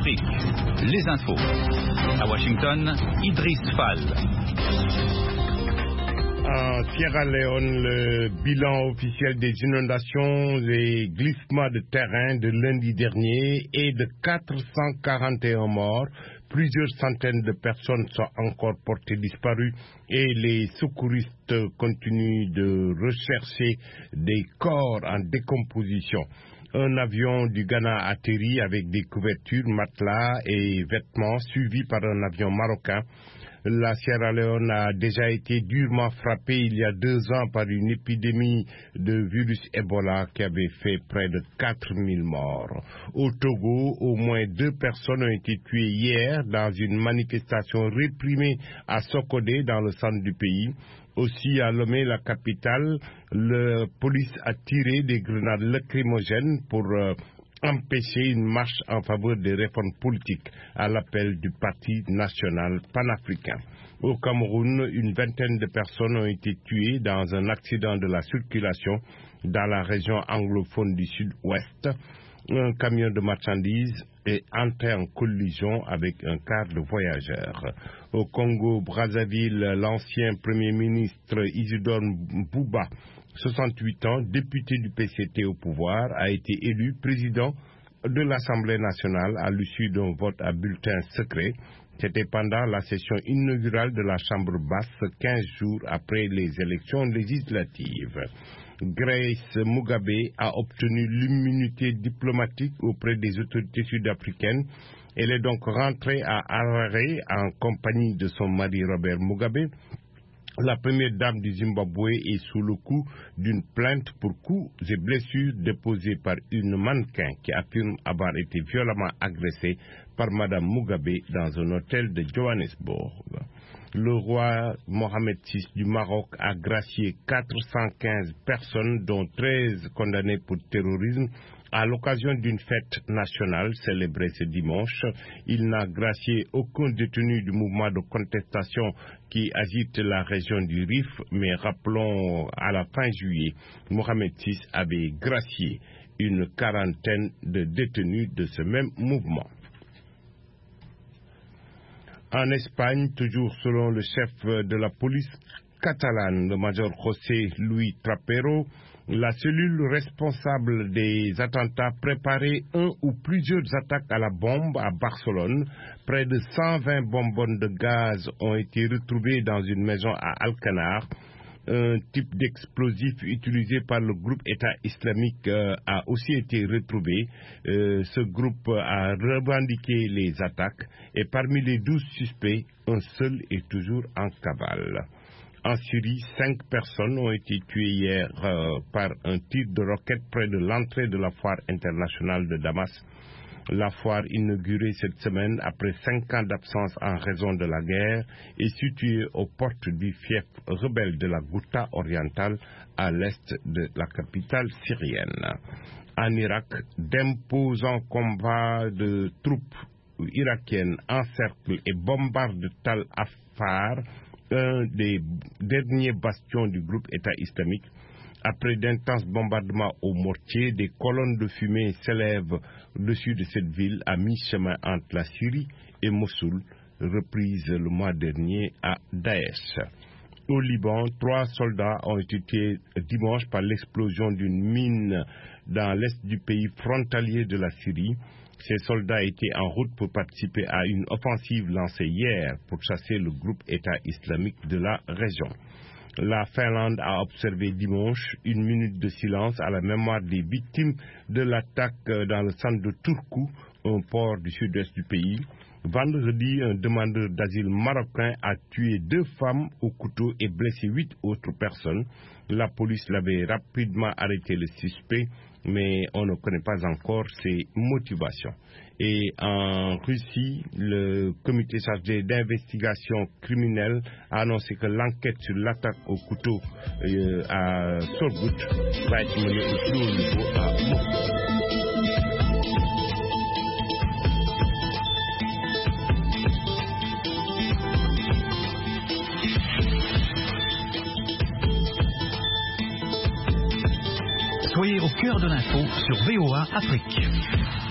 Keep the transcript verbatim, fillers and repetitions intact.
Afrique, les infos. À Washington, Idriss Fall. En Sierra Leone, le bilan officiel des inondations et glissements de terrain de lundi dernier est de quatre cent quarante et un morts. Plusieurs centaines de personnes sont encore portées disparues et les secouristes continuent de rechercher des corps en décomposition. Un avion du Ghana atterrit avec des couvertures, matelas et vêtements, suivi par un avion marocain. La Sierra Leone a déjà été durement frappée il y a deux ans par une épidémie de virus Ebola qui avait fait près de quatre mille morts. Au Togo, au moins deux personnes ont été tuées hier dans une manifestation réprimée à Sokodé, dans le centre du pays. Aussi, à Lomé, la capitale, la police a tiré des grenades lacrymogènes pour euh, empêcher une marche en faveur des réformes politiques à l'appel du Parti national panafricain. Au Cameroun, une vingtaine de personnes ont été tuées dans un accident de la circulation dans la région anglophone du sud-ouest. Un camion de marchandises est entré en collision avec un car de voyageurs. Au Congo-Brazzaville, l'ancien Premier ministre Isidore Mbouba, soixante-huit ans, député du P C T au pouvoir, a été élu président de l'Assemblée nationale à l'issue d'un vote à bulletin secret. C'était pendant la session inaugurale de la Chambre basse, quinze jours après les élections législatives. Grace Mugabe a obtenu l'immunité diplomatique auprès des autorités sud-africaines. Elle est donc rentrée à Harare en compagnie de son mari Robert Mugabe. La première dame du Zimbabwe est sous le coup d'une plainte pour coups et blessures déposée par une mannequin qui affirme avoir été violemment agressée par Madame Mugabe dans un hôtel de Johannesburg. Le roi Mohamed six du Maroc a gracié quatre cent quinze personnes, dont treize condamnées pour terrorisme, à l'occasion d'une fête nationale célébrée ce dimanche. Il n'a gracié aucun détenu du mouvement de contestation qui agite la région du Rif, mais rappelons, à la fin juillet, Mohamed six avait gracié une quarantaine de détenus de ce même mouvement. En Espagne, toujours selon le chef de la police catalane, le major José Luis Trapero, la cellule responsable des attentats préparait un ou plusieurs attaques à la bombe à Barcelone. Près de cent vingt bonbonnes de gaz ont été retrouvées dans une maison à Alcanar. Un type d'explosif utilisé par le groupe État islamique euh, a aussi été retrouvé. Euh, ce groupe a revendiqué les attaques et parmi les douze suspects, un seul est toujours en cavale. En Syrie, cinq personnes ont été tuées hier euh, par un tir de roquette près de l'entrée de la foire internationale de Damas. La foire inaugurée cette semaine après cinq ans d'absence en raison de la guerre est située aux portes du fief rebelle de la Ghouta orientale à l'est de la capitale syrienne. En Irak, d'imposants combats de troupes irakiennes encerclent et bombardent Tal Afar, un des derniers bastions du groupe État islamique. Après d'intenses bombardements au mortier, des colonnes de fumée s'élèvent au-dessus de cette ville à mi-chemin entre la Syrie et Mossoul, reprise le mois dernier à Daesh. Au Liban, trois soldats ont été tués dimanche par l'explosion d'une mine dans l'est du pays frontalier de la Syrie. Ces soldats étaient en route pour participer à une offensive lancée hier pour chasser le groupe État islamique de la région. La Finlande a observé dimanche une minute de silence à la mémoire des victimes de l'attaque dans le centre de Turku, un port du sud-est du pays. Vendredi, un demandeur d'asile marocain a tué deux femmes au couteau et blessé huit autres personnes. La police l'avait rapidement arrêté le suspect, mais on ne connaît pas encore ses motivations. Et en Russie, le comité chargé d'investigation criminelle a annoncé que l'enquête sur l'attaque au couteau euh, à Surgut va être menée au plus haut niveau à Moscou. Soyez au cœur de l'info sur V O A Afrique.